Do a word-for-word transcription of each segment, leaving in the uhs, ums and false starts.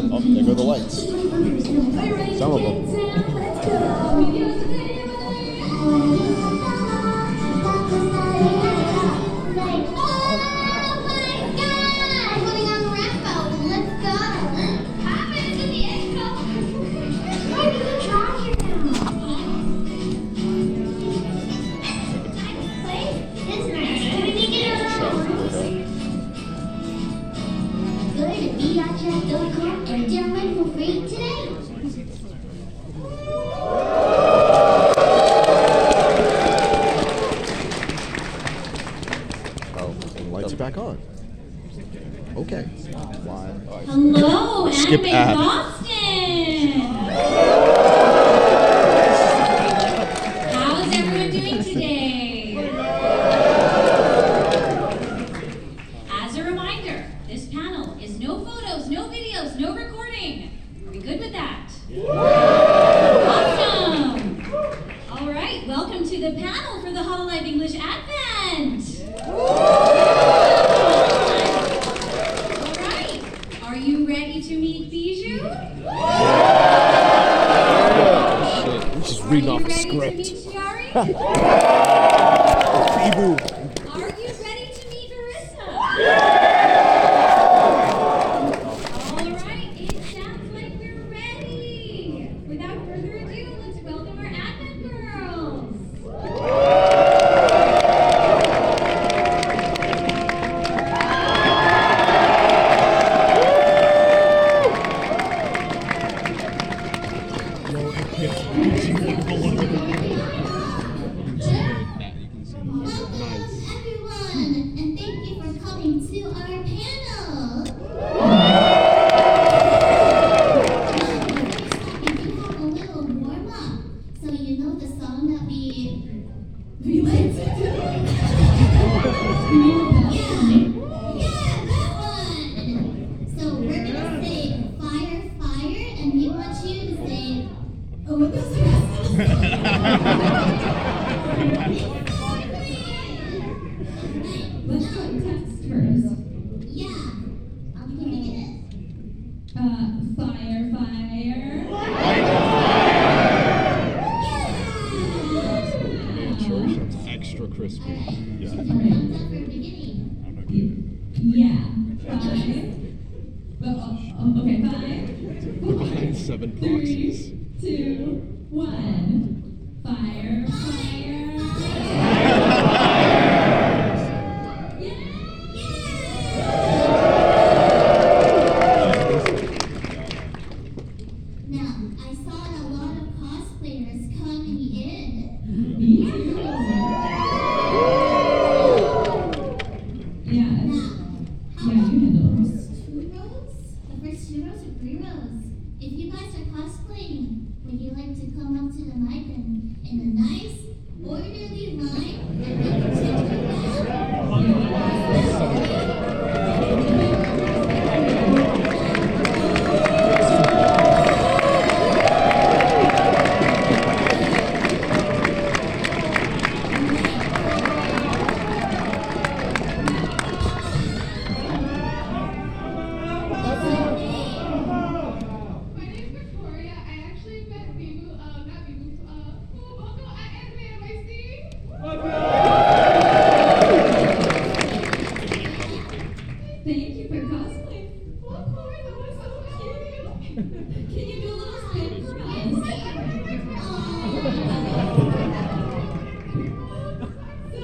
Oh, there go the lights. Some of them. Back on. Okay. Hello, Skip Anime ad. Boston. How's everyone doing today? As a reminder, this panel is no photos, no videos, no recording. Are we good with that? Awesome. All right, welcome to the panel for the Hololive English Advent. To meet Bijou? Oh, shit. We're just reading off a script. To meet Chiari? Peeboo. Are you ready to meet Marissa? All right, it sounds like we're ready. Without further ado, let's welcome our Advent girls. Seven proxies. Two, one. Fire, fire. Now, I saw a lot of cosplayers coming in. Me too. Yeah. Now, how Yeah, you handle it. first two rows? The first two rows or three rows? If you guys are cosplaying, would you like to come up to the mic and in a nice, orderly line and represent your Thank you for cosplaying. Oh, Corey, that was so cute. Can you do a little spin for us? So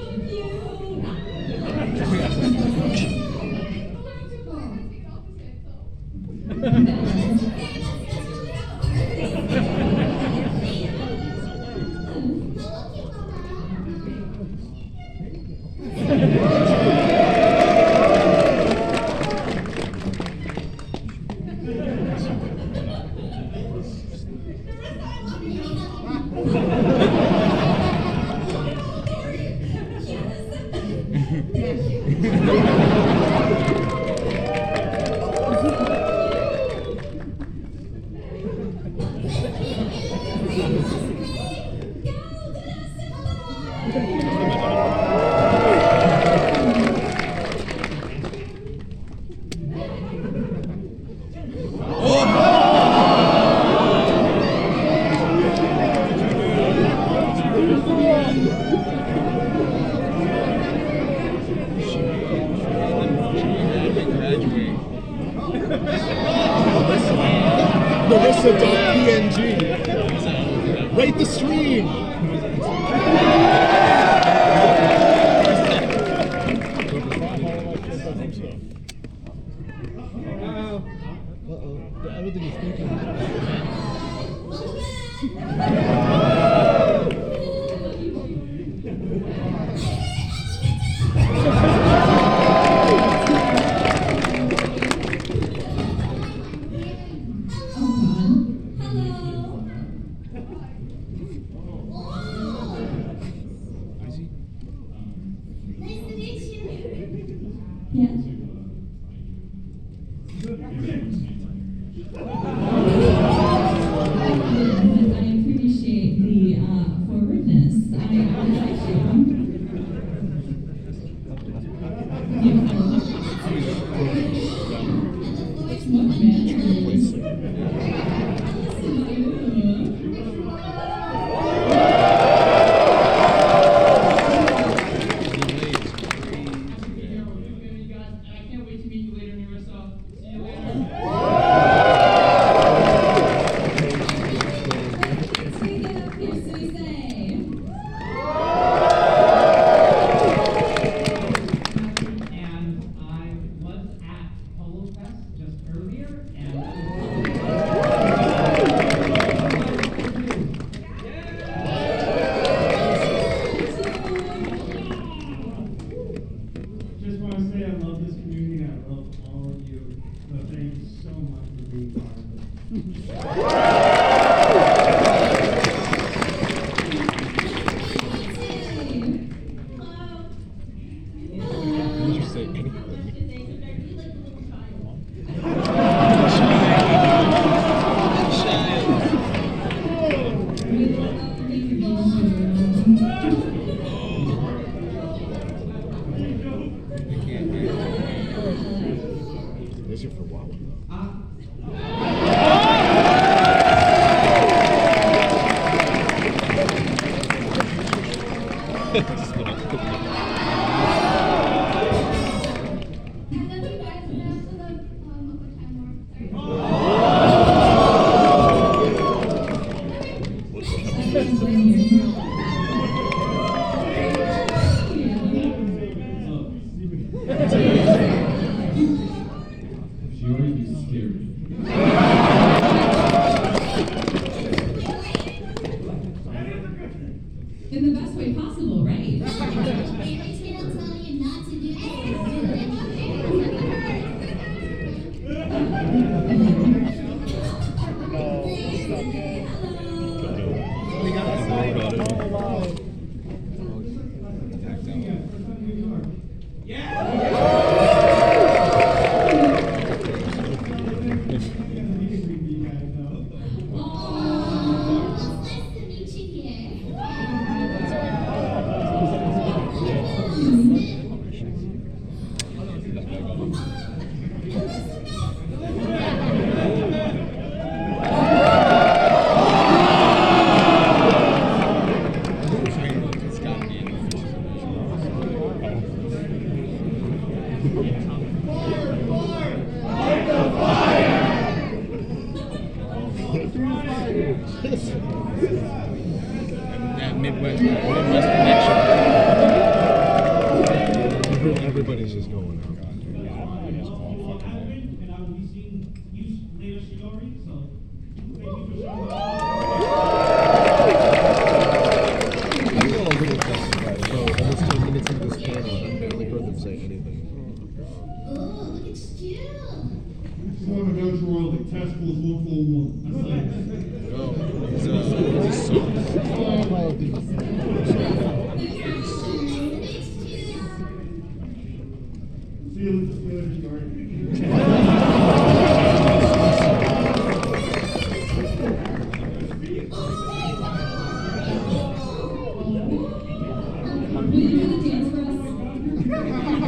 cute. Medusa.png. Rate the stream. Uh-oh. I don't think he's thinking. Nice to meet you. Yeah. I appreciate the uh, forwardness. I, I like you. Beautiful. What manners. Just want to say I love this community. I love all of you. So thank you so much for being part of it. Did you say anything? Is it for Wawa? Fury is scary. In the best way possible, right? Every channel telling you not to do this. Oh, it's nice to meet you here. That Midwest, Midwest connection. Everybody's just going out. And I will be seeing you later, Shiori. So thank you for showing up. I feel a little justified. So almost ten minutes into this panel, and I barely heard them say anything. Ooh, look at you. Florida Village Royalty, Task Force one four one. That's like, Oh, it's a, it's a song. see you later, Shiori. Will you do the dance for us?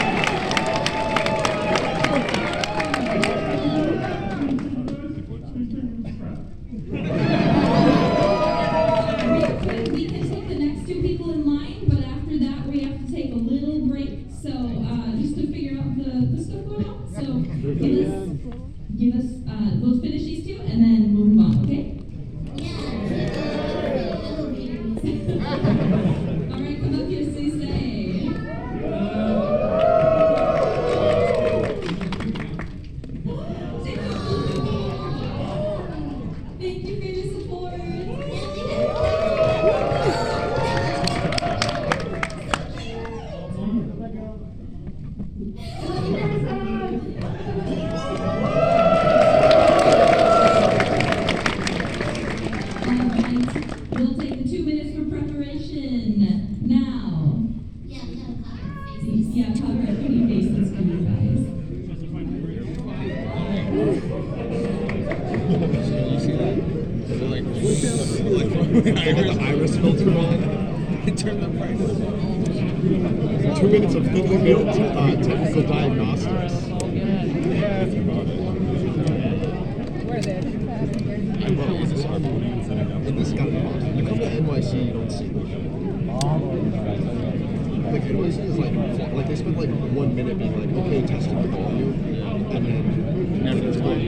Thank you. uh, we'll finish these two and then we'll move on, okay? Yeah, elevator music. All right, come up here, Susie. Thank you for your support. Alright, we'll take the two minutes for preparation now. Yeah, we gotta cover our faces. Yeah, cover our pretty faces for you guys. You see that? They're like, like I got the iris filter on. It turned the price. Two minutes of thinly veiled uh, technical diagnostics. I wrote this and this got lost. You come to N Y C, you don't see them. Like N Y C is like, like they spent like one minute being like, okay, testing the volume, and then never just go.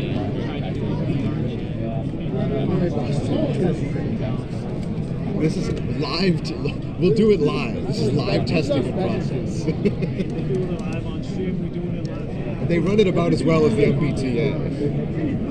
This is live. T- we'll do it live. This is live testing in process. We're doing it live on stream. We're doing it live. They run it about as well as the M B T A.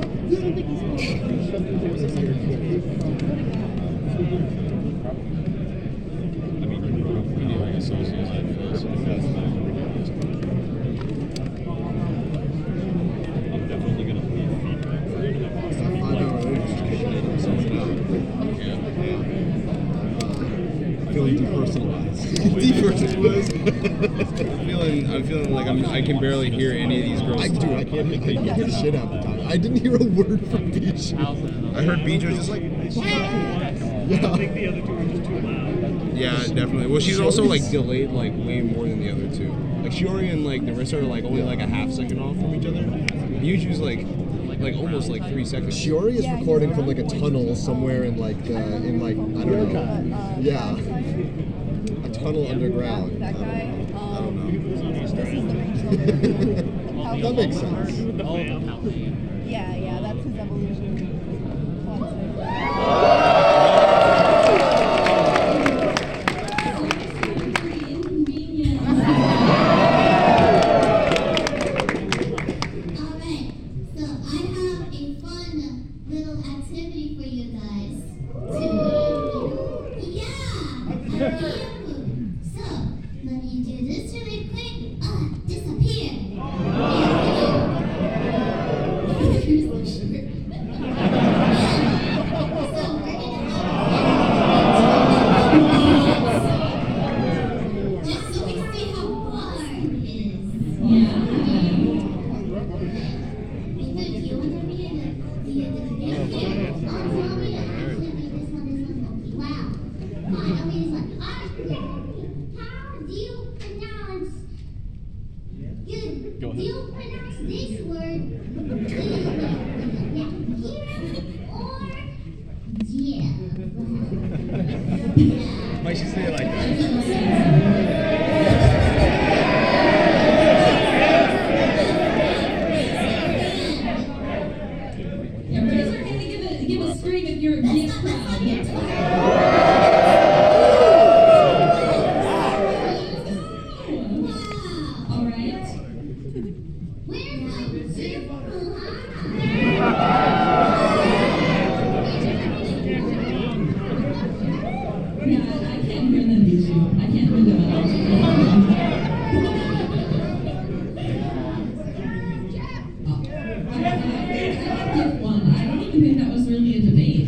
Feeling depersonalized. Depersonalized. I'm feeling, I'm feeling like I'm, I can barely hear any of these girls. I do. I can't. I can't hear shit out the time. I didn't hear a word from Beach. I heard Beatrice just like, I think the other two are just too loud. yeah, definitely. Well, she's also like delayed like way more than the other two. Like Shiori and like Narissa are like only like a half second off from each other. Yuju's like, like almost like three seconds. Shiori is recording from like a tunnel somewhere in like the in like I don't know. Yeah, a tunnel underground. That guy. I don't know. That makes sense. Yeah, yeah, that's his evolution. Alright, so I have a fun little activity for you guys to, yeah, a game. So, let me do this really quick. Ah, disappear. Here's the shirt. So, we're gonna have just so we see how far it is. Yeah. Do you pronounce this word yeah, or Might she say it like that? Yeah, producer, can you give a, give a string if you're a big crowd? All right. where's my circle, Yeah, I can't hear them, Bijou. I can't hear them at all. Oh. I, I, I give one. I don't even think that was really a debate.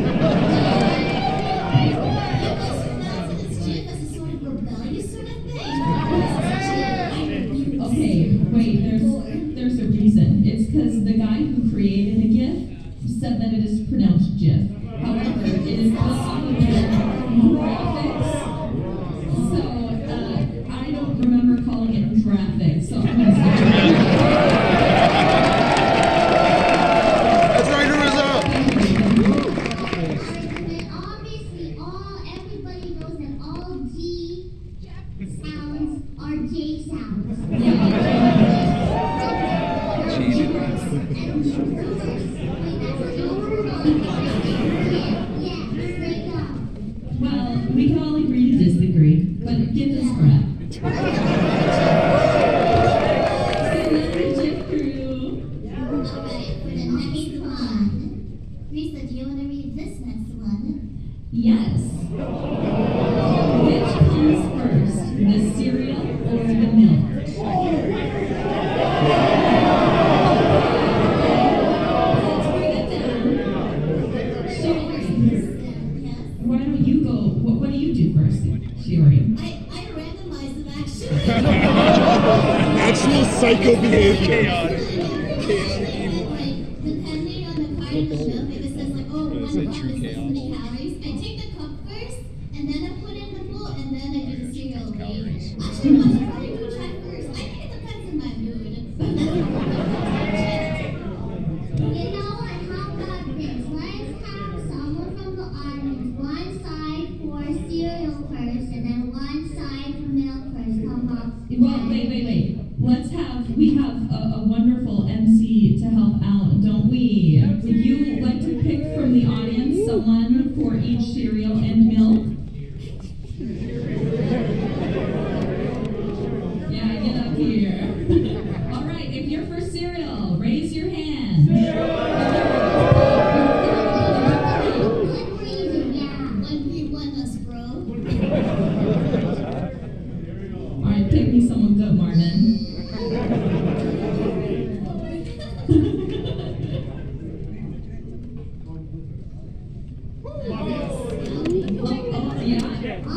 Okay, wait, there's there's a reason. It's because the guy who created the GIF said that it is pronounced GIF. However, it is listed with graphics. So uh, I don't remember calling it graphics. So I'm gonna say That's right, Narissa. Obviously, all everybody knows that all G sounds are J sounds. Cheated. And Well, we can all agree to disagree, but give this breath. Good luck, Jif Crew. Alright, for the next one. Risa, do you want to read this next one? Yes. Which comes first, the cereal or the milk? Let's bring it down. Shiori, Yes. why don't you go? What, what do you do first, Shiori? I, I randomized them actually. Actual psycho behavior. Like, depending on the kind of milk, if it says like, oh, one Is it cup true is this chaos? many calories, I take the cup first, and then I put it in the bowl, and then I do the cereal. Actually, I'm trying to try first. I think it depends on my mood. You know what? How about this? Let's have someone from the audience. One side for cereal first, and then one side for milk first. Come up. Well, wait, wait, wait. Let's have, we have a, a wonderful M C to help out, don't we? Would you like to pick from the audience someone for each cereal and milk? Yeah, get up here. All right, if you're for cereal, raise your hand. Good reason, yeah. one v one us, bro. All right, pick me someone good, Martin. Oh, oh, yeah.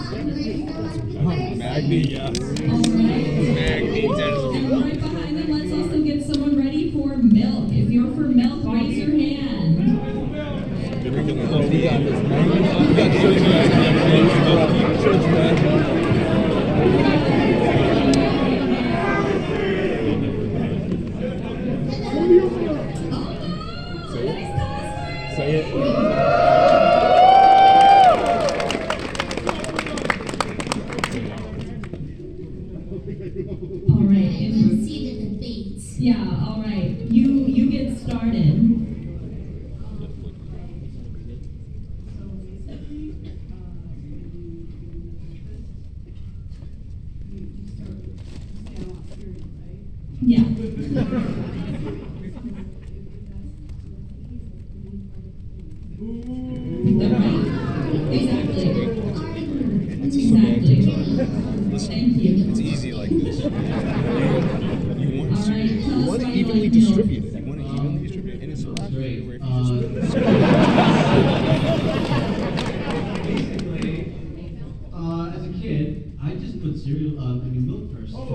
Magni, yes. All right. Magni, And right behind them, let's also get someone ready for milk. If you're for milk, raise your hand. Oh, we got this. We got Church Magni. Church Magni. Say it. All right. Let's and- see the debate. Yeah, all right. You you get started. Yeah. Right. Exactly. Exactly. Thank you. It's easy like this. You, you want All to right. Tell You us want why to you evenly like milk. distribute it. You want to evenly distribute it, and it's a lot Great. where if you Uh, just Basically, uh, as a kid, I just put cereal, uh, I mean milk first. So,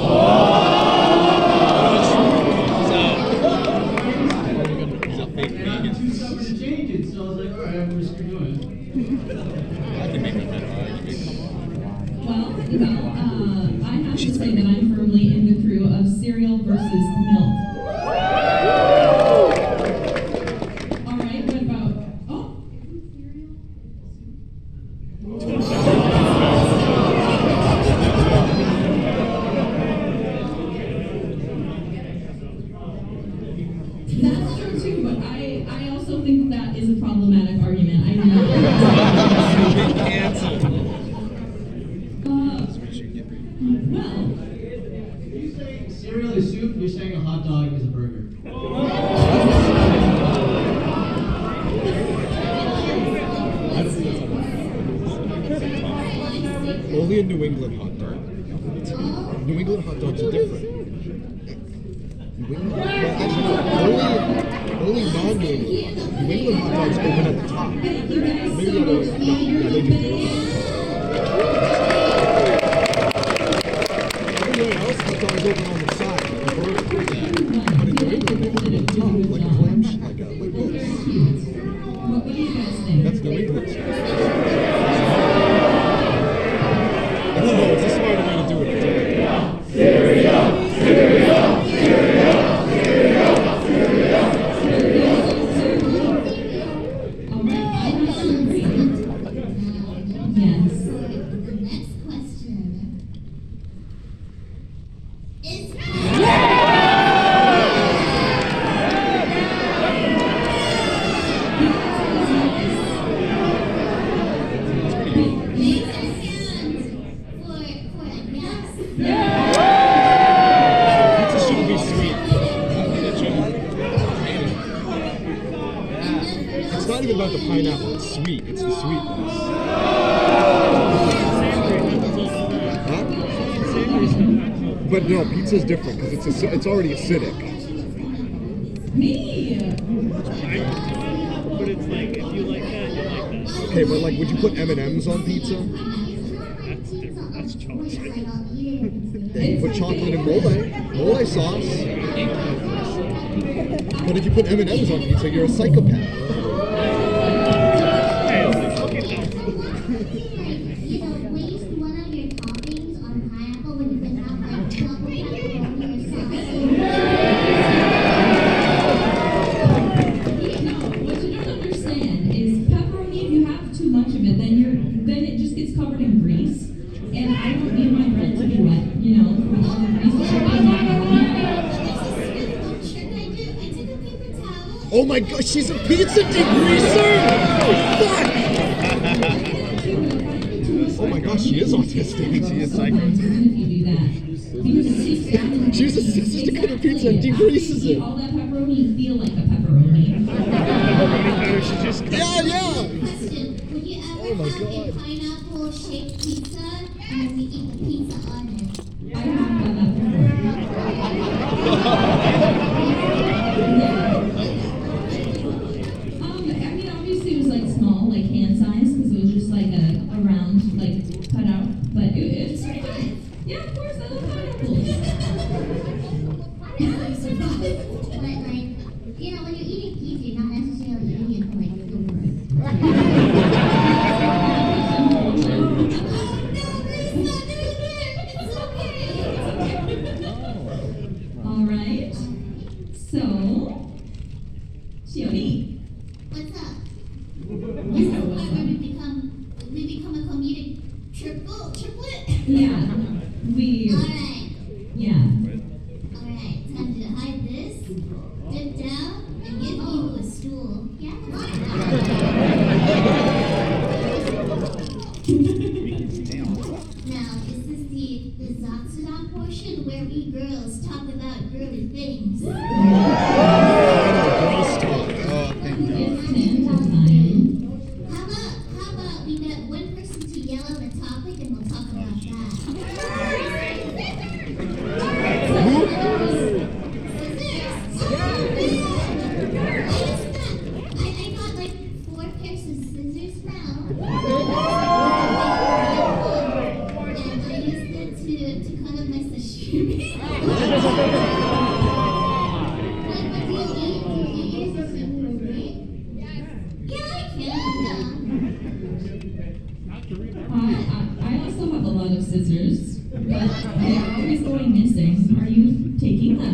he's a fake And I'm vegan. too stubborn to change it, so I was like, all right, I'm just gonna do it. I can make a better argument. Well, well, uh, I have to say that I'm firmly in the crew of cereal versus milk. All right, what about? Oh. That's true too, but I, I also think that is a problematic argument. I do not. Big cancel. Uh, We should get well, If you say cereal is soup, you're saying a hot dog is a burger. Only a New England hot dog. New England hot dogs are different. New England, well, actually, no, only, only non-New England. New England hot dogs open at the top. thank you guys so Maybe much other, for no, your yeah, they do. debate. Everywhere else, hot dogs open on the side, like a burger. But in New England, they open at the top, like a clam, sh- like a, like this. What, what do you guys think? That's New England style. It's, no, it's a smarter way to do it. All right, I have to agree. Yes. The next question is not even about the pineapple. It's sweet. It's the sweetness. Huh? But no, pizza's different because it's a, it's already acidic. Me. But it's like, if you like that, you like that. Okay, but like, would you put M and M's on pizza? That's different. That's chocolate. Yeah, you put chocolate and mole, mole sauce. But if you put M and M's on pizza, you're a psychopath. Hey, it's like cookie dough. You know, waste one of your toppings on pineapple when you can have like double pepperoni or sauce. No, what you don't understand is pepperoni, if you have too much of it, then you're then it just gets covered in grease. And I don't need my bread to be wet, you know, with all the grease that should be on Oh my gosh, she's a pizza degreaser! Oh, fuck! Oh my gosh, she is autistic. She is psycho. If you do that. Because it seeps down in the She uses scissors to cut her pizza and degreases it. all that pepperoni, you feel like a pepperoni. She just Yeah, yeah! Question, would you ever Oh my have a God. pineapple shaped pizza and then we eat the pizza on it? I have done that before. Um, I mean, obviously it was like small, like hand size, because it was just like a, a round, like cut out. But it, it's pretty good. Yeah, of course, I love pineapples. Pineapple survive. But like, you know, when you're eating pizza, you're not necessarily eating it for like All right. So, Shioni. What's up? This is the part where we become we become a comedic triple triplet. Yeah, we. Alright. Yeah. Alright. Time to hide this, dip down, and give you a stool. Yeah. Now this is the the Zatsudan portion where we girls talk about girly things. I know, girls talk. Oh, thank you. It's Santa time. How about how about we get one person to yell out a topic and we'll talk about that. I, I got like four pairs of scissors now. And I used it to, to cut up my sashimi. Like, but do you eat, do you eat sashimi with meat? Yeah, I can. Uh, I, I also have a lot of scissors, but they're always going missing. Are you taking them?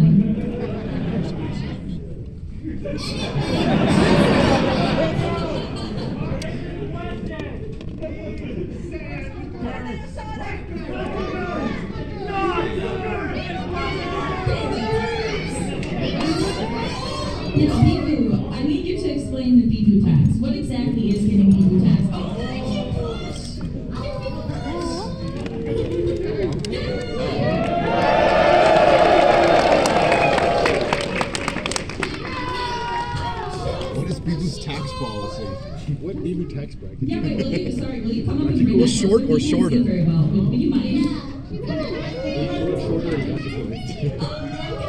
Yes, Bibu, I need you to explain the Bibu tax. What exactly is getting Bibu tax? Oh, thank you, Push. What is Beaver's tax policy? What Beaver tax bracket? Yeah, wait, will you, sorry, will you come up and You bring go that short closer? or You can't see shorter? very well. Would, would you mind? Shorter and deficit.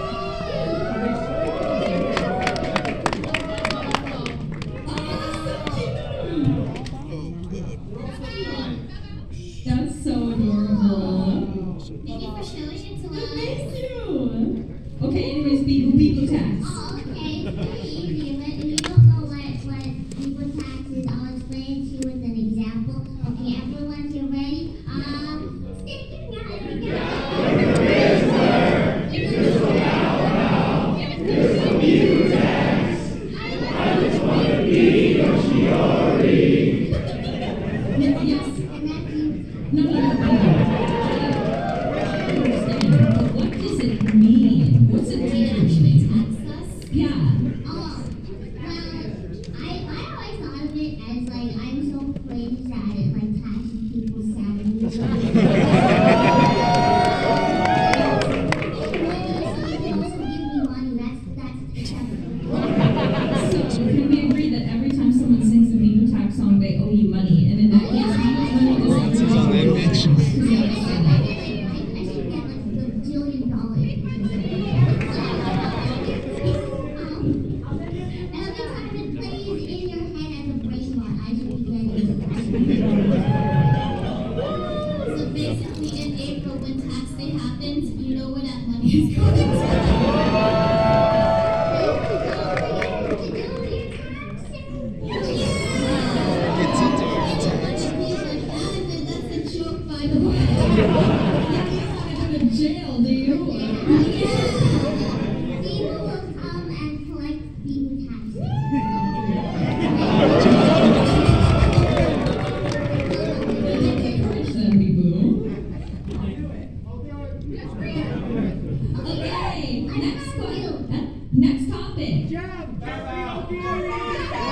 That's so adorable. Thank you for showing it to us. Thank you. Okay, anyways, Bibu, Bibu tax. Oh, okay. It's pretty easy. But if you don't know what, what people tax is, I'll explain it to you with an example. Okay, everyone, you ready? Um, stick it out, stick it out. Yes. And that's you. No, no, no, no. I don't understand. But what does it mean? What's it Do you actually mean? tax us? Yeah. Oh, well, I, I always thought of it as like I'm so crazy that it like taxes people's salaries. So if you also give me money, that's that's acceptable. So, can we agree that every time someone sings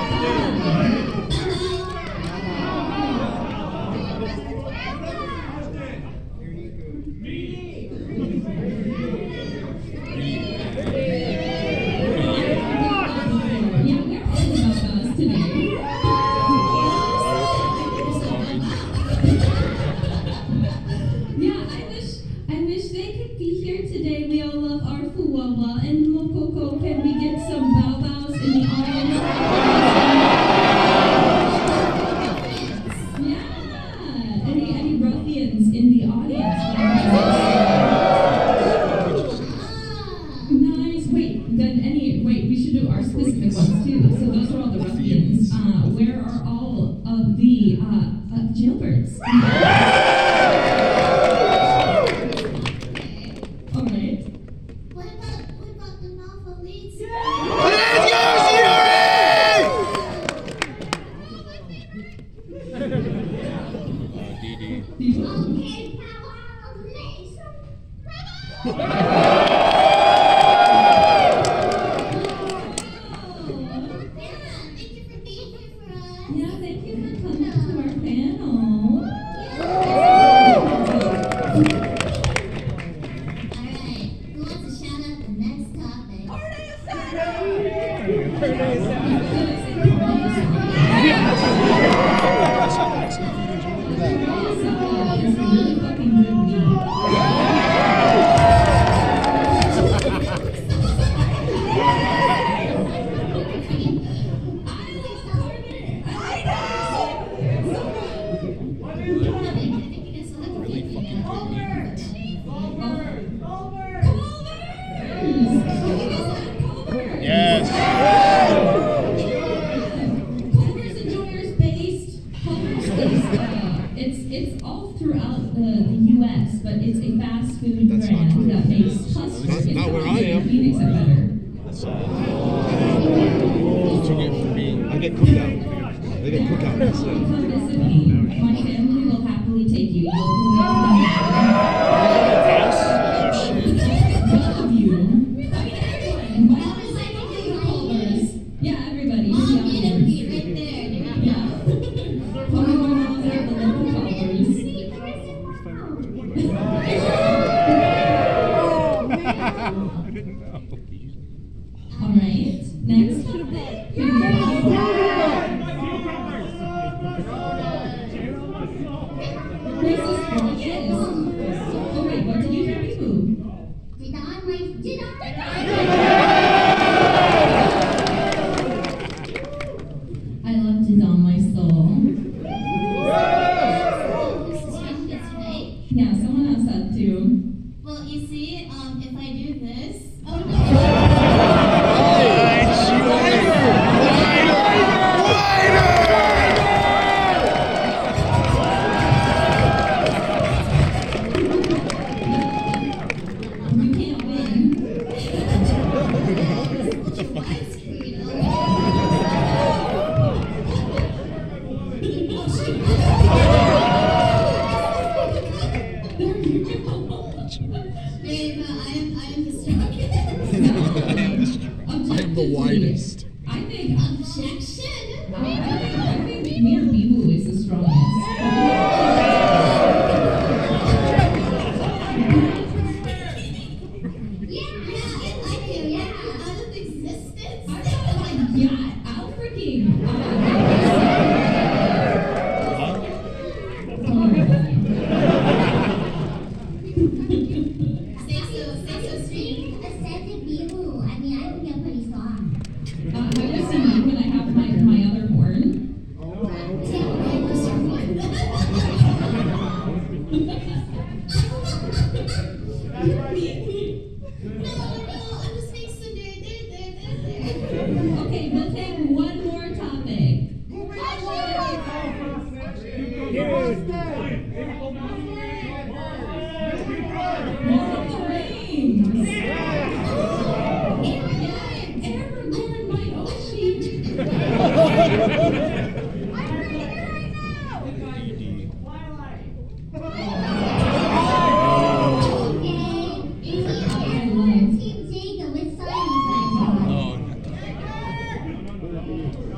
Team Jacob, which side are you guys on?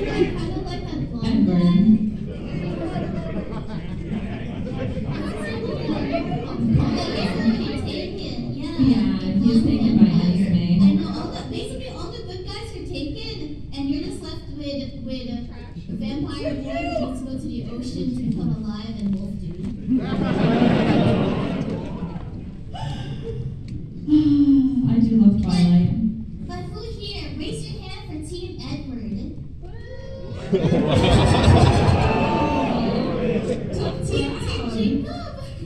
kind of like that blonde Edward. guy. Yeah, he was taken by Esme. I know all the basically all the good guys are taken, and you're just left with with a vampire boy who needs to go to the ocean to become alive and wolf dude. I do love Twilight. But who here? Raise your hand for Team Edward. Team Team Jacob.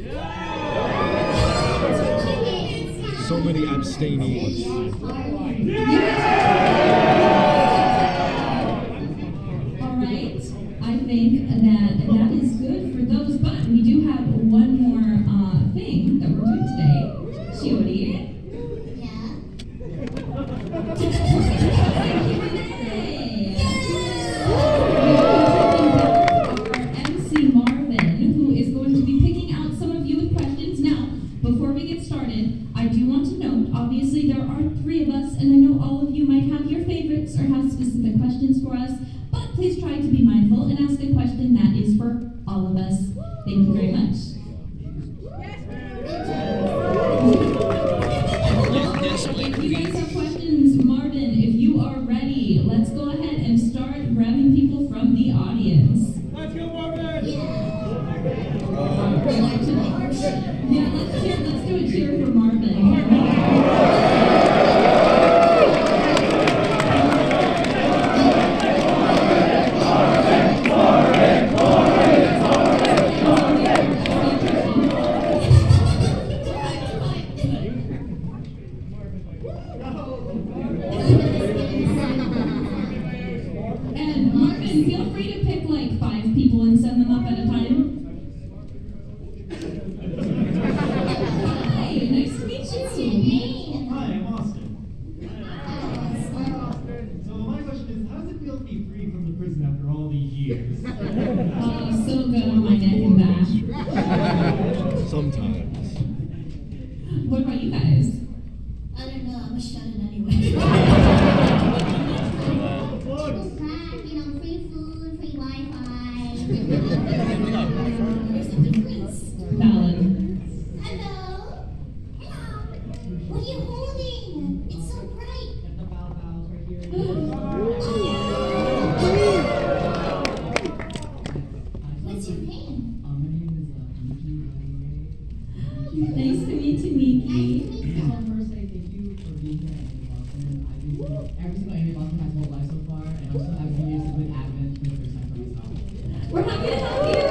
So many abstainees. All right, I think that that is good for those, but we do have one more uh, thing that we're doing today. Shiori. M C Marvin, who is going to be picking out some of you with questions. Now, before we get started, I do want to note, obviously there are three of us, and I know all of you might have your favorites or have specific questions for us, but please try to be mindful and ask a question that is for all of us. Thank you very much. If you guys have questions, Marvin, if you are ready, let's go ahead and start grabbing people from the audience. Let's go, Marvin! Yeah, let's cheer, let's do a cheer for Marvin. And Marvin, feel free to pick like five people and send them up at a time. Hi, nice to meet you. Hi, I'm Austin. So my question is, how does it feel to be free from the prison after all these years? Oh, so good on my neck and back. Sometimes. What about you guys? I don't know. I'm a shut-in anyway. Crack, you know, free food, free Wi-Fi. There's a difference. Valid. Hello. Hello. What are you holding? It's so bright. What's your name? Nice to meet you, Miki. Nice to meet you. First, say thank you for being here in Boston. I've been to every single area of Boston my whole life so far, and also have New Year's with Advent for the first time for myself. We're happy to help you.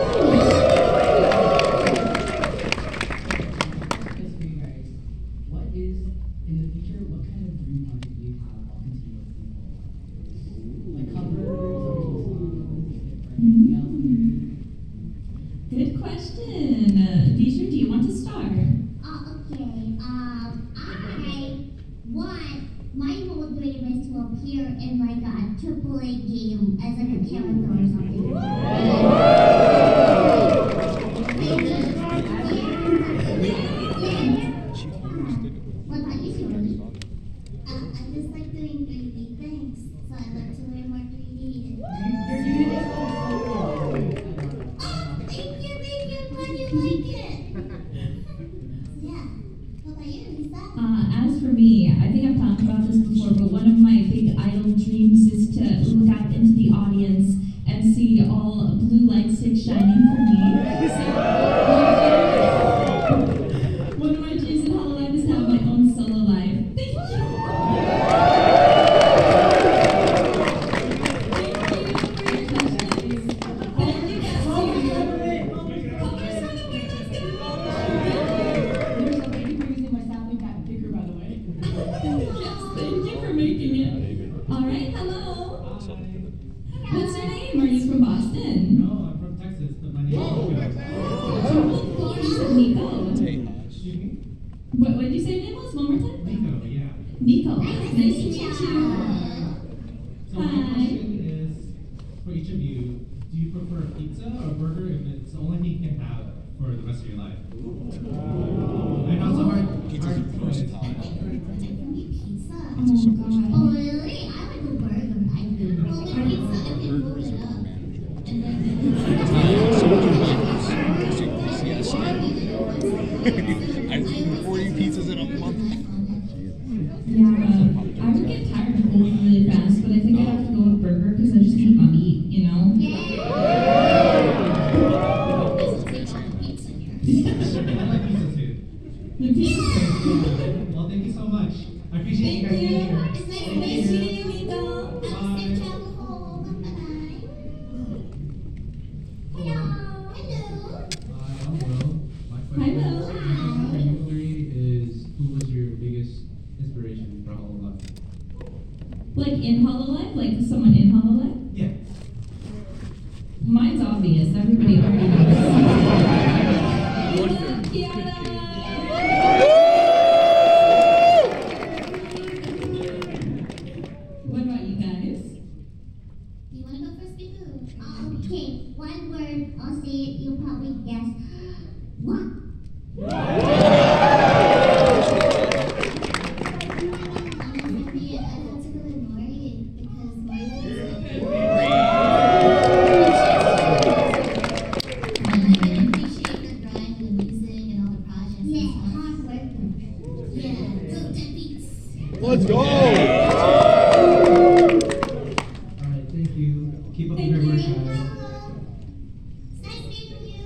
Just for you guys, what is in the future? What kind of dream project do you have while continuing with people? Like covers, original songs, or anything else? Good question. Uh, Bijou, do you want to start? Oh, okay. Um, I want my whole dream is to appear in like a triple A game as like a character or something. Maybe. What about you, Shirley? Uh, I just like doing three D things, so I'd like to learn more three D. You're doing it so well. Oh, thank you, thank you. I'm glad you like it. Yeah. What about you, Lisa? Uh, as for me, I think I've talked about this before, but one of my big idol dreams is to look out into the audience and see all blue light sticks shining for me. So, one of my dreams in Hololive is to have my own solo live. Thank you. Thank you for making it. All right, hello. What's your name? Are you from Boston? No, I'm from Texas, but my name is Nico. Excuse me? What, what did you say your name was? One more time? Nico, yeah. Nico. Nice to meet you. So my Hi. question is, for each of you, do you prefer pizza or burger if it's the only thing you can have for the rest of your life? I know it's a hard, Pizza's hard a choice. versatile. Oh, Oh, really? I like a burger. I do. Well, with pizza, if it Thank you. It's nice to meet you. Nico. Have a safe travel home. Bye-bye. Hello. Hello. Hi, I'm Will. My Hi, question Will. my question three is who was your biggest inspiration for Hololive? Like in Hololive? Like someone in Hololive? Yeah. Mine's obvious. Everybody already knows. We love Kiara. What about you guys? You want to go first, Bibu? Okay, one word, I'll say it, you'll probably guess. What? I'm gonna be, I have to go with Mari because Mari is I really appreciate the grind and the music and all the projects. Yeah, and stuff. hard work. Yeah, dope that beats. Let's go! Alright, thank you. Keep up the Thank great work, you. guys. It's nice meeting you.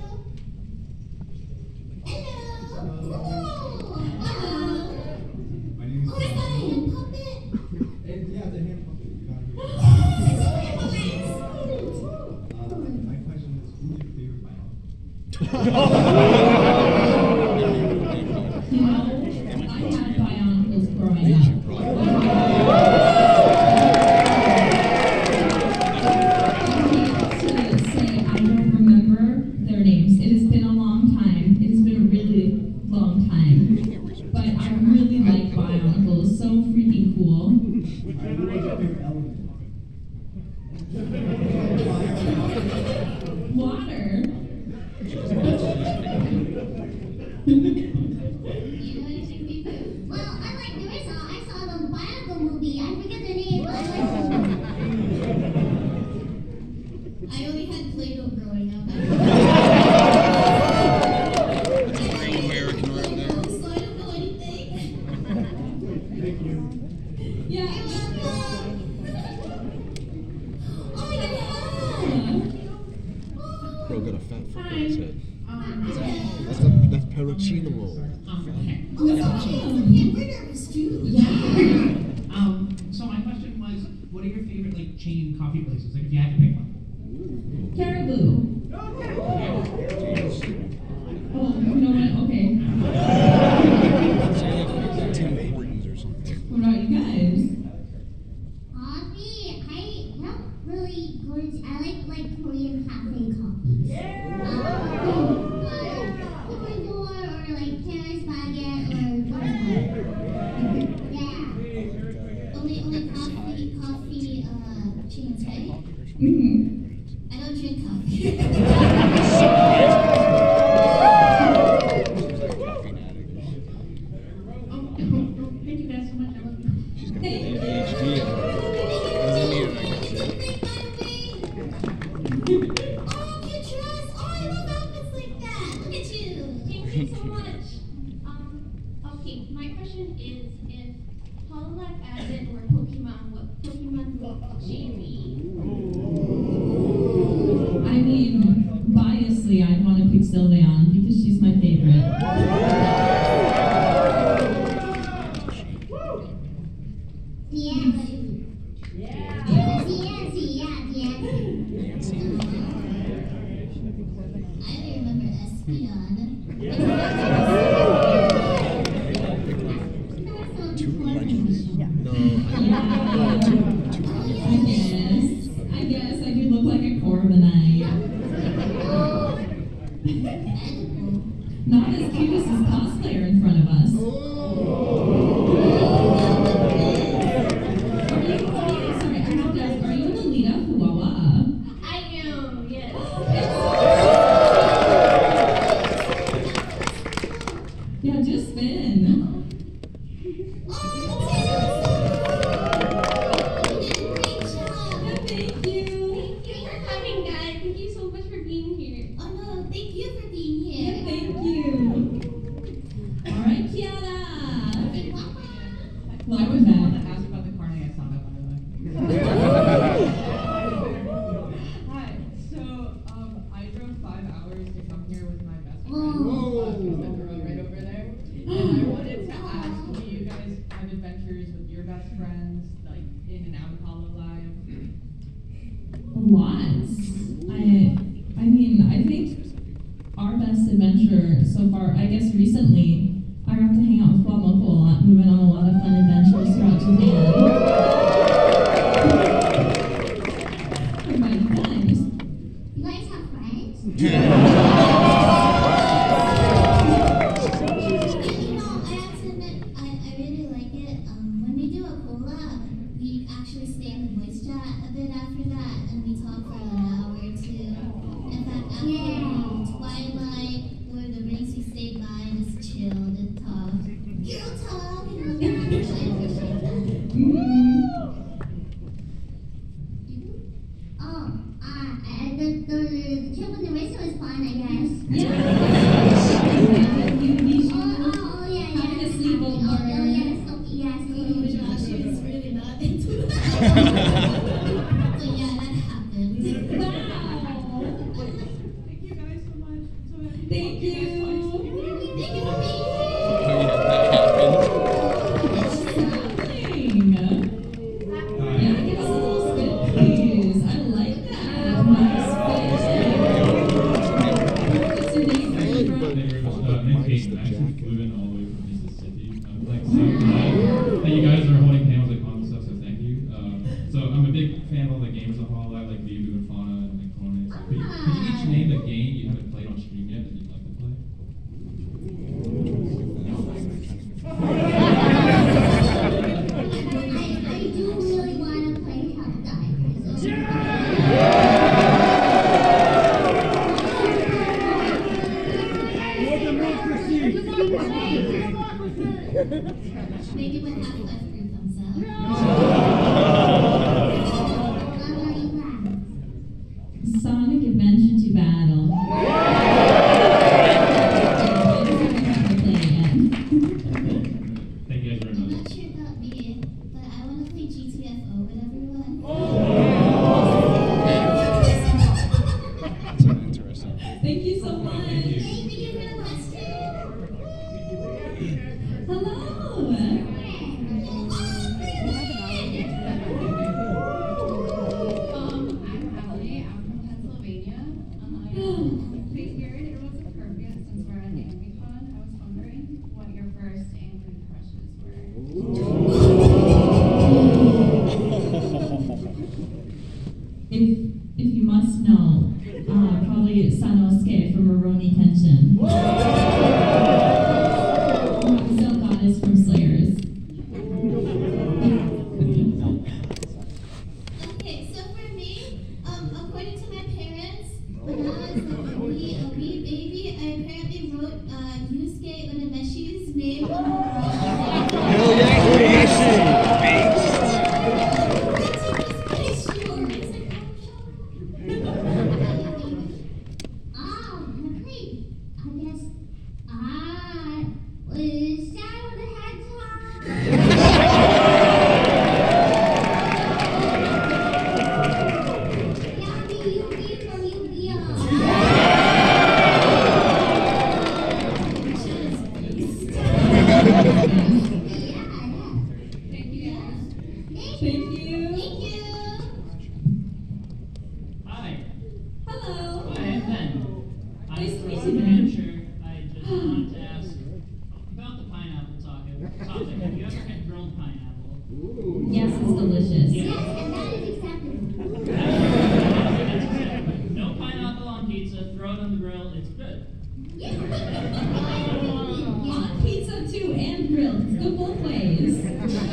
Hello. Ooh. Hello. My name is Oh, is that a hand puppet? Yeah, it's a hand puppet. You got Oh, here. it's so nice. Uh, my question is, who's your favorite biologist? You know, I had bionicles growing up. To say I don't remember their names. It has been a long time. It has been a really long time. But I really like bionicles. So freaking cool. Alright, who was your favorite element? Water. You know anything, Bibu? Well, I like Nerissa. I saw the Bionicle movie. I forget the name, but I like I only had Play-Doh growing up. Very American right there. So I don't know anything. Yeah. You're welcome. Oh my God. Bro, got a fat fuck on his head. Yeah. That's the, that's Perugino. Oh, sorry. We're nervous too. Um, so my question was, what are your favorite like chain coffee places? Like if you had to pick one. Caribou. Oh, you know what? Okay. Tim Hortons or something. What about you guys? coffee. I don't really go to, I like like Korean cafe coffee. Yeah. Um, like Ecuador or like Paris Baguette or whatever. Yeah. Only, only coffee, coffee, uh, chains, right? Mm-hmm. I don't drink coffee. Thank you guys so much. I love you. She's got Thank A you. D H D. Doesn't need it, I guess. Oh, cute dress. Oh, I love outfits like that. Look at you. Thank you so much. Um, okay, my question is if Hololive added or Pokemon, what Pokemon would Jamie? I mean, biasly, I'd want to pick Sylveon because she's my favorite. Diancie. Yeah. Diancie, yeah, Diancie. I only remember Espeon. Two legends. No, I, Yeah. no, two, two. I guess. I guess I do look like a Corviknight. Not as cute as this cosplayer in front of us. Are you, sorry, I have to ask, are you Lolita Huwawa? I am, yes. Yeah, just Finn. Yeah, thank you. Thank you for coming, guys. Thank you so much for being here. Oh no, thank you for being Yeah, here. thank you. All right, Kiara. Lots. I, I mean, I think our best adventure so far, I guess recently, I got to hang out with Guamoko a lot. We went on a lot of fun adventures throughout Japan. Oh my goodness. You guys have friends? You know, I have to admit, I, I really like it. Um, when we do a collab, we actually stay in the voice chat a bit after that, and we talk for an hour or two. In fact, after Yeah. Twilight, Lord of the Rings, we stayed by and just chilled and talked. Girl talk! And I appreciate that. Oh, uh, uh, the, the, the trip with the racer was fun, I guess. Oh, oh, yeah, yeah. Having a sleepover. Oh, oh, yes, okay, yes. Oh, Josh is really not into that. So yeah, that happened. Thank you guys so much. So happy. Thank you. Thank you for being here. Oh yeah, that happened. Exciting. Yeah, give us a little spit, please. I like that. Nice fit. What's your name? Where are you from? Thank you very much. Uh, my name's Hayden. I actually flew in all the way from Mississippi. I'm like so glad that you guys are holding hands like on stuff, so thank you. Um, so I'm a big fan of all the games of Hololive, like Vivu and Fauna and like Cornet. So could, you, could you each name a game you haven't played on stream yet that you'd like to play? I, I do really want to play Help Dive. Maybe when Half-Life three comes out. What are you glad? Sonic Adventure to Battle. Thank you guys very I'm much. not sure about me, but I want to play G T F O with everyone. That's interesting. Thank you so much. Thank you for the question. Hello. Um, I'm Allie. I'm from Pennsylvania. Um, we figured it was appropriate since we're at the AmeriCon. I was wondering what your first angry crushes were. If if you must know, uh, probably Sanosuke from Rurouni Kenshin. Still Goddess from Slayers. Okay, so for me, um, according to my parents, when I was like a wee, a wee baby, I apparently wrote uh, Yusuke Unemeshi's name on the wall. Hell yeah, Urameshi! Oh, McLean. I guess I was Shadow the Hedgehog. Yummy, Yugi from Thank you guys. Thank you. Thank you. Hi, Hello. I am Ben. I'm Nice to from meet New you, Ben. Hampshire. I just wanted to ask about the pineapple topic. Topic. Have you ever had grilled pineapple? Yes, it's delicious. Yes, and that is acceptable. That's acceptable. No pineapple on pizza. Throw it on the grill. It's good. On pizza too and grilled. It's good both ways.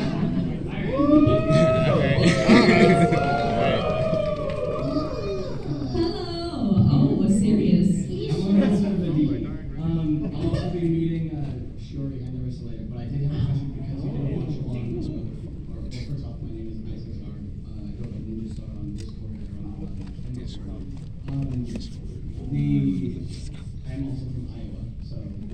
Hello. Oh, a serious. Hello, it's Benedict. Um, I'll also be meeting uh, Shiori and the rest later, but I did have a question because you didn't watch along with, or, well, first off, my name is Isaac Star. Uh, I go by Ninja Star on Discord and on uh, Discord. Um, the, I am also from Iowa, so.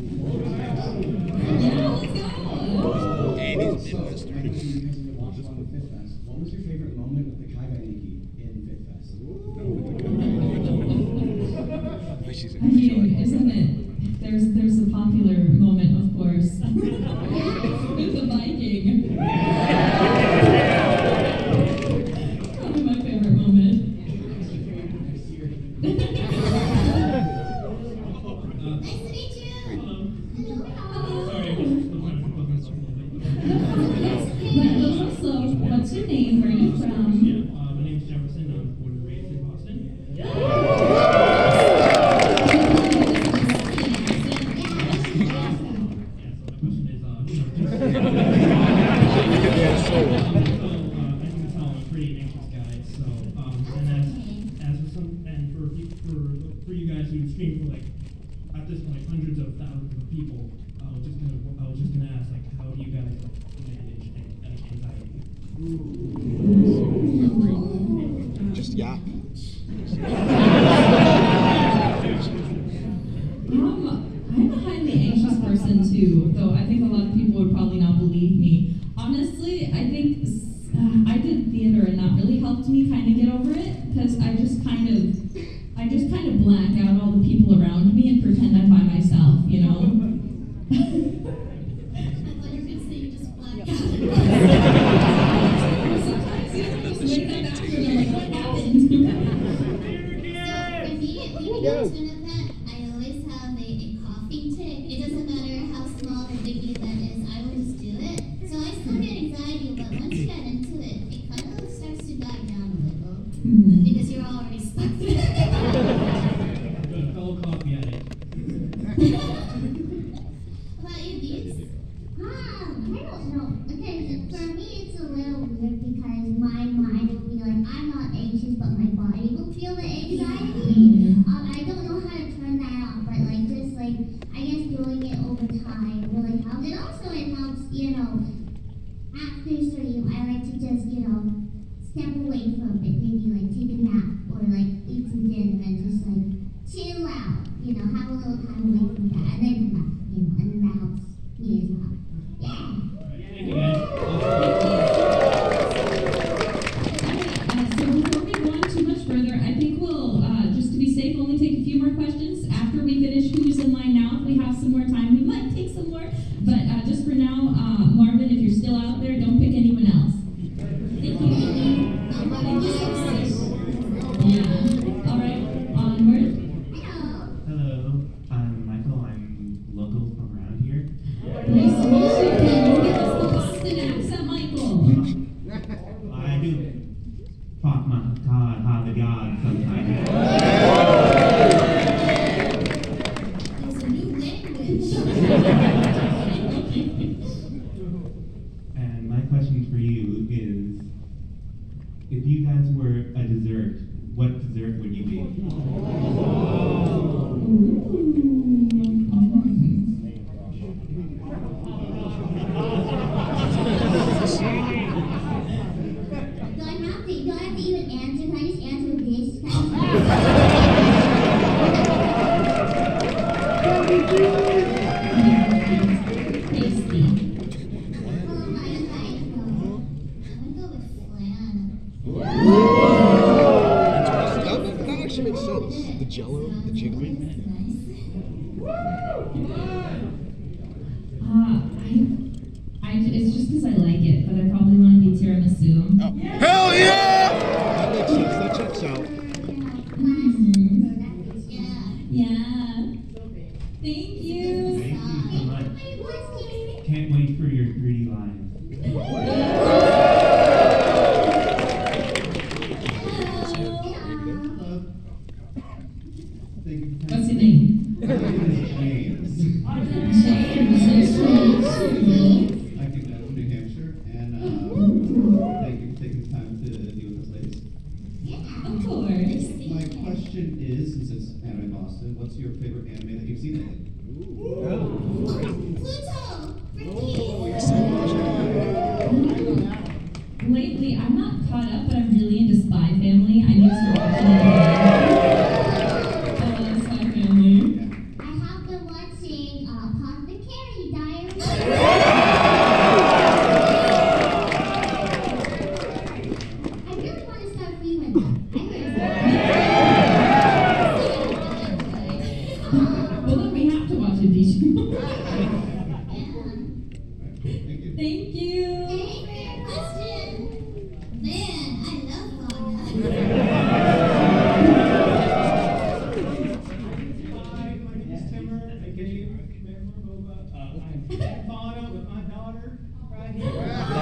Yeah, let's go. And he's So, been my Mister question, because you did watch along with Fit Fest, what was your favorite moment with the Kaiba Nikki in Fit Fest? She's I mean, isn't it? There's there's a popular moment, of course, with the Viking. Probably my favorite moment. for you guys who stream for like at this point hundreds of thousands of people, I was just gonna I was just gonna ask like how do you guys like manage anxiety? Just yap. Um, I'm a highly anxious person too, though I think a lot of people would probably not believe me. Honestly, I think uh, I did theater and that really helped me kind of get over it, because I just kind of, I just kind of black out all the people around me and pretend I'm by myself, you know? I thought you were gonna say you just black out. Sometimes you just wake up after and you're like, what happened? So for me, leading up to an event, I always have a, a coughing tick. It doesn't matter how small or big the event is, I will just do it. So I still get anxiety, but once you get into it, it kind of starts to die down a little. Mm. Because you're already stuck there. Good fellow coffee addict. What about you, Beats? Um, I don't know. Okay, for me it's a little weird because my mind will be like, I'm not anxious, but my body will feel the anxiety. Um, I don't know how to turn that off, but like just like I guess doing it over time really helps. And also it helps, you know, after stream I like to just, you know, step away from it, maybe like take a nap or like eat some dinner and just like chill out, you know, have a little time away from that and then come back, you know, and then that helps me as well. Yeah. Thank you guys. Uh, so before we go on too much further, I think we'll, uh, just to be safe, only take a few more questions. After we finish Who's in Line Now, if we have some more time, we might take some more. But uh, just for now, uh, Marvin, if you're still out there, don't pick anyone else. Thank you. Yeah. All right. Onward. Hello, I'm Michael. I'm local from around here. Nice to meet you. Can you give us the Boston accent, Michael? I do. Fuck my God, how the God sometimes. There's a new language. And my question for you is, if you guys were a dessert, what dessert would you be? Do I have to, do I have to even answer? Can I just answer this? Can Tasty. Oh my God. I'm gonna go with flan. That, that actually makes sense. The jello, the jiggly. Uh, I, I, it's just because I like it, but I probably want to be tiramisu. Hell yeah! That makes sense. That checks out. Yeah. Thank you. Thank you so much. Can't wait for your three lines. What's your name? James. James. I came down from New Hampshire, and uh, thank you for taking the time to deal with us ladies. Of course. My question is, since it's Anime Boston, what's your favorite anime that you've seen lately? Lately, I'm not caught up, but I'm really into Spy Family. I need to start watching it again. I love Spy Family. I have been watching uh, Pop the Carrie Diaries. I really want to start filming that. I heard Well, then we have to watch it, Dishu. Thank you. Thank you. Question. Man, I love Fauna. Hi, my name is Timur. I gave Mayor Boba. Uh, I'm at Fauna with my daughter right here.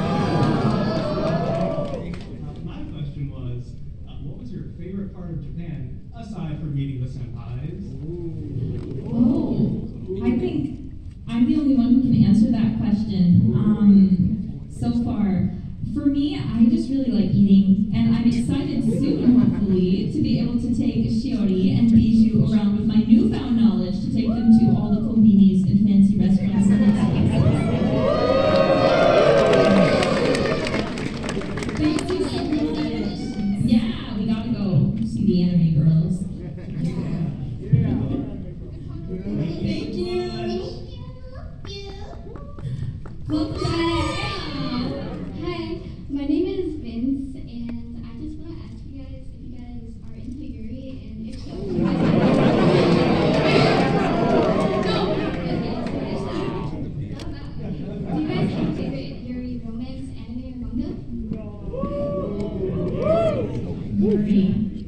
Uh, my question was, uh, what was your favorite part of Japan aside from meeting the senpais? Oh, I think I'm the only one who can answer that question. Um, so far, for me, I just really like eating, and I'm excited soon, hopefully, excited to be able to take Shiori and Bijou around with my newfound knowledge to take them to all the konbinis and fancy restaurants in the States. Thank you so much. Yeah, we gotta go see the anime girls. Thank you. Welcome back. Hi, my name is Vince, and I just want to ask you guys if you guys are into Yuri, and if so, you guys are. No! Okay, so I just asked. Do you guys have a favorite Yuri romance, anime, or manga? Yuri.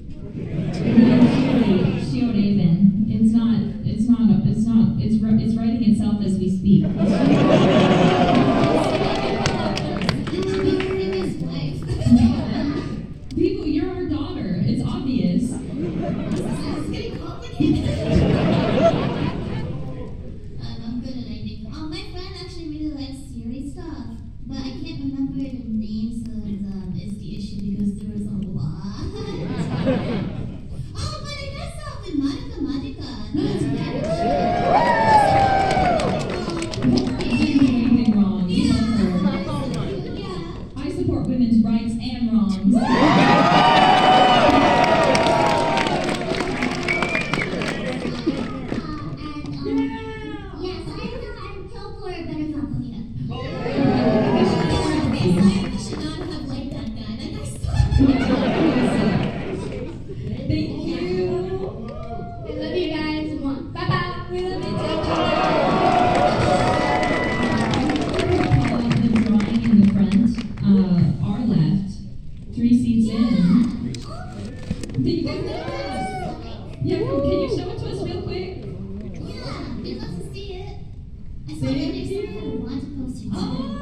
Shioraven. It's not, it's not, it's not, it's, it's writing itself as we speak. People, you're our daughter. It's obvious. It's getting complicated. um, I'm good at anything. Um, my friend actually really likes series stuff, but I can't remember the names of them is the issue because there was a lot. Oh, but I got stuff in Madoka Magica. That's better. Anything wrong. You love her. I support women's rights and wrongs. Yes, I know I'm killed for it, but I'm not going to. I should not have liked that guy. That guy sucked. Thank you. I love you guys. Bye bye. We love you too. The drawing in the front, uh, our left, three seats in. Did you guys know? Yeah, can you show it to us real quick? Yeah, we'd love to see it. I saw Thank it next you. time I want to post it. Oh,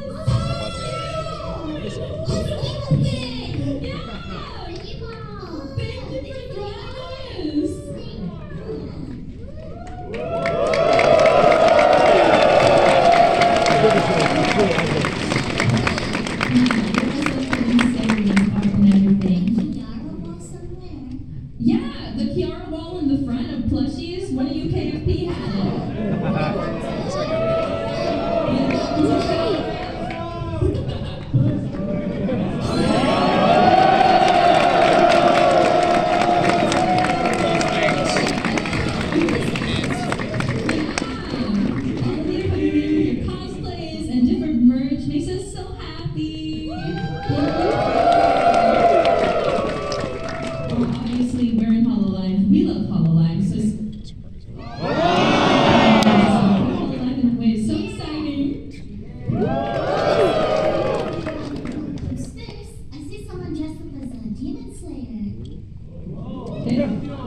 thank you for drawing us. Yeah, the Kiara wall in the front of plushies. What do you K F P had cosplays and different merch makes us so happy. Well, obviously, we're in Hololive. We love Hololive, so Hololive in a way is so exciting. Upstairs, I see someone dressed up as a demon slayer. Okay.